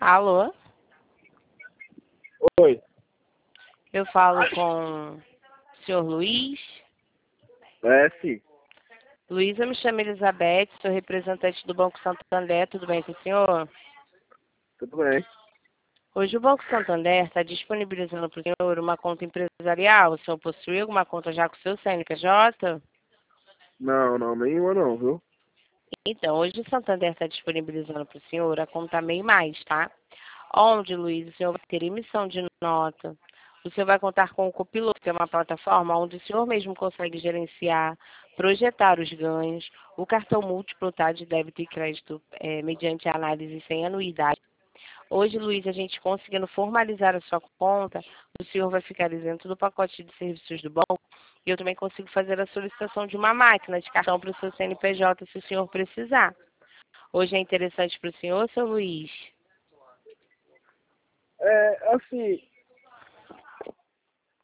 Alô? Oi, Eu falo com o senhor Luiz. sim, Luiz, eu me chamo Elizabeth, sou representante do Banco Santander, tudo bem com o senhor? tudo bem. Hoje o Banco Santander está disponibilizando para o senhor uma conta empresarial. O senhor possui alguma conta já com o seu CNPJ? Não, nenhuma não, viu? Então, hoje o Santander está disponibilizando para o senhor a conta MEI Mais, tá? Onde, Luiz, o senhor vai ter emissão de nota. O senhor vai contar com o Copiloto, que é uma plataforma onde o senhor mesmo consegue gerenciar, projetar os ganhos, o cartão múltiplo, tá, de débito e crédito, mediante análise sem anuidade. Hoje, Luiz, a gente conseguindo formalizar a sua conta, o senhor vai ficar isento do pacote de serviços do banco e eu também consigo fazer a solicitação de uma máquina de cartão para o seu CNPJ, se o senhor precisar. Hoje é interessante para o senhor, seu Luiz? Assim,